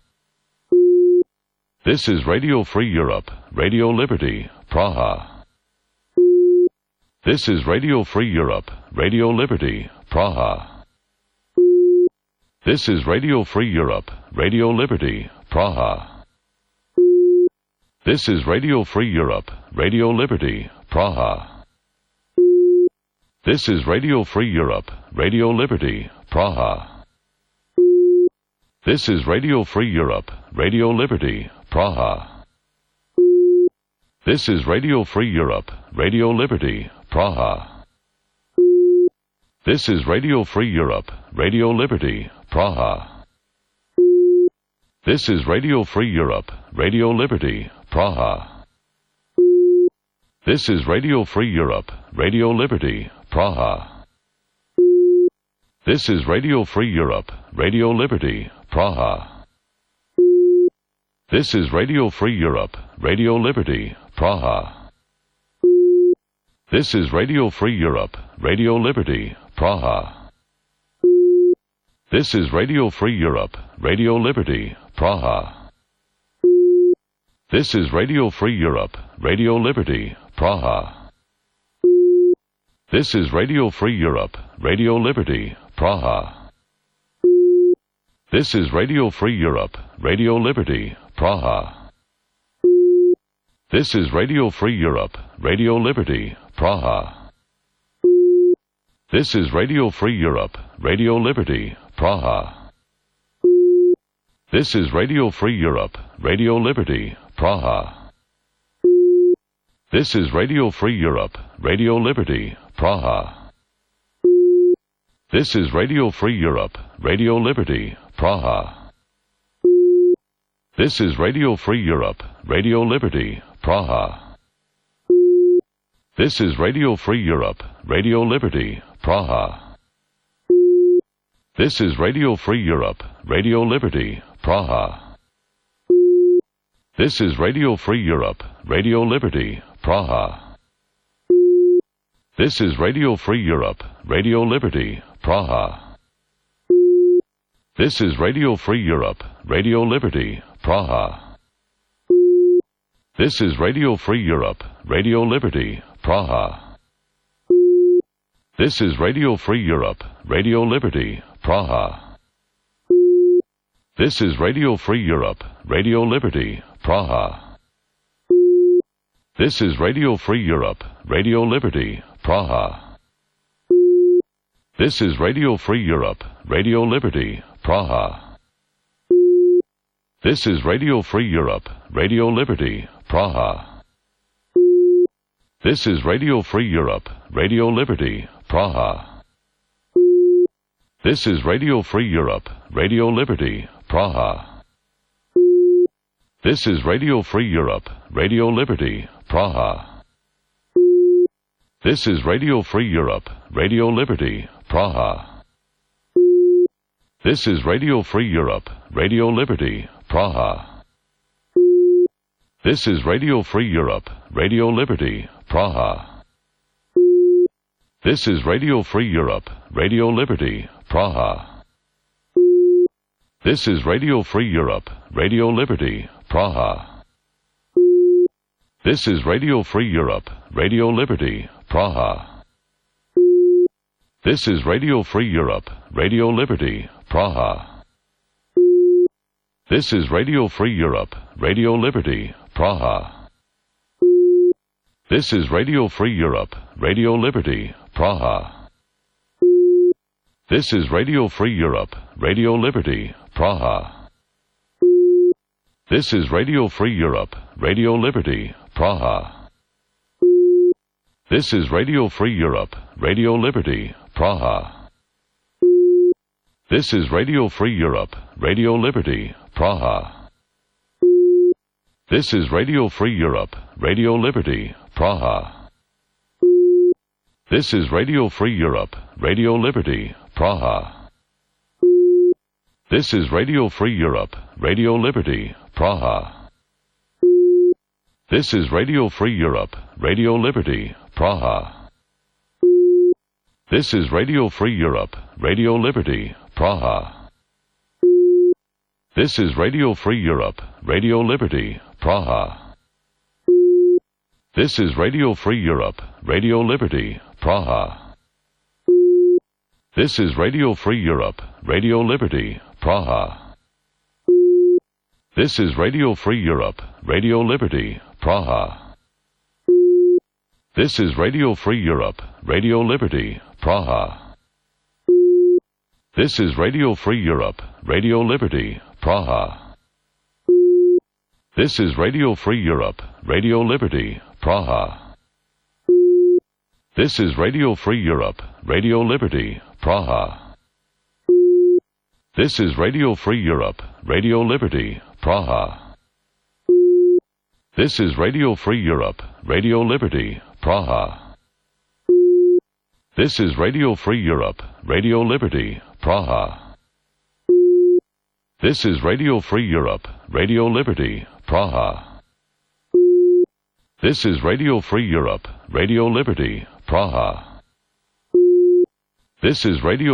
Speaker 1: This is Radio Free Europe, Radio Liberty, Praha. This is Radio Free Europe, Radio Liberty, Praha. This is Radio Free Europe, Radio Liberty, Praha. This is Radio Free Europe, Radio Liberty, Praha. This is Radio Free Europe, Radio Liberty, Praha. This is Radio Free Europe, Radio Liberty, Praha. This is Radio Free Europe, Radio Liberty, Praha. This is Radio Free Europe, Radio Liberty, Praha. This is Radio Free Europe, Radio Liberty, Praha. This is Radio Free Europe, Radio Liberty, Praha. This is Radio Free Europe, Radio Liberty, Praha. This is Radio Free Europe, Radio Liberty, Praha. This is Radio Free Europe, Radio Liberty, Praha. This is Radio Free Europe, Radio Liberty, Praha. This is Radio Free Europe, Radio Liberty, Praha. This is Radio Free Europe, Radio Liberty, Praha. This is Radio Free Europe, Radio Liberty, Praha. This is Radio Free Europe, Radio Liberty, Praha. This is Radio Free Europe, Radio Liberty, Praha. This is Radio Free Europe, Radio Liberty, Praha. This is Radio Free Europe, Radio Liberty, Praha. This is Radio Free Europe, Radio Liberty, Praha. This is Radio Free Europe, Radio Liberty, Praha. This is Radio Free Europe, Radio Liberty, Praha. This is Radio Free Europe, Radio Liberty, Praha. This is Radio Free Europe, Radio Liberty, Praha. This is Radio Free Europe, Radio Liberty, Praha. This is Radio Free Europe, Radio Liberty, Praha. This is Radio Free Europe, Radio Liberty, Praha. This is Radio Free Europe, Radio Liberty, Praha. This is Radio Free Europe, Radio Liberty, Praha. This is Radio Free Europe, Radio Liberty, Praha. This is Radio Free Europe, Radio Liberty, Praha. This is Radio Free Europe, Radio Liberty, Praha. This is Radio Free Europe, Radio Liberty, Praha. This is Radio Free Europe, Radio Liberty, Praha. This is Radio Free Europe, Radio Liberty, Praha. This is Radio Free Europe, Radio Liberty, Praha. This is Radio Free Europe, Radio Liberty, Praha. This is Radio Free Europe, Radio Liberty, Praha. This is Radio Free Europe, Radio Liberty, Praha. This is Radio Free Europe, Radio Liberty, Praha. This is Radio Free Europe, Radio Liberty, Praha. This is Radio Free Europe, Radio Liberty, Praha. This is Radio Free Europe, Radio Liberty, Praha. This is Radio Free Europe, Radio Liberty, Praha. This is Radio Free Europe, Radio Liberty, Praha. This is Radio Free Europe, Radio Liberty, Praha. This is Radio Free Europe, Radio Liberty, Praha. This is Radio Free Europe, Radio Liberty, Praha. This is Radio Free Europe, Radio Liberty, Praha. This is Radio Free Europe, Radio Liberty, Praha. This is Radio Free Europe, Radio Liberty, Praha. This is Radio Free Europe, Radio Liberty, Praha. This is Radio Free Europe, Radio Liberty, Praha. This is Radio Free Europe, Radio Liberty, Praha. This is Radio Free Europe, Radio Liberty, Praha. This is Radio Free Europe, Radio Liberty, Praha. This is Radio Free Europe, Radio Liberty, Praha. This is Radio Free Europe, Radio Liberty, Praha. This is Radio Free Europe, Radio Liberty, Praha. This is Radio Free Europe, Radio Liberty, Praha. This is Radio Free Europe, Radio Liberty, Praha. This is Radio Free Europe, Radio Liberty, Praha. This is Radio Free Europe, Radio Liberty, Praha. This is Radio Free Europe, Radio Liberty, Praha. This is Radio Free Europe, Radio Liberty, Praha. This is Radio Free Europe, Radio Liberty, Praha. This is Radio